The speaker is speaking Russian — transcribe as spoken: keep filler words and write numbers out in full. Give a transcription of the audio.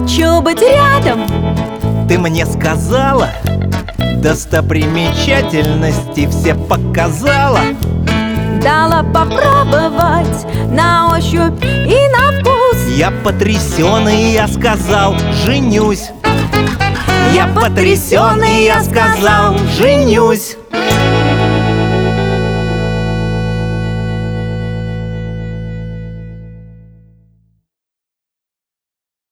хочу быть рядом. Ты мне сказала, достопримечательности все показала. Дала попробовать на ощупь и на вкус. Я потрясен, и я сказал: женюсь. Я потрясен, и я сказал: женюсь.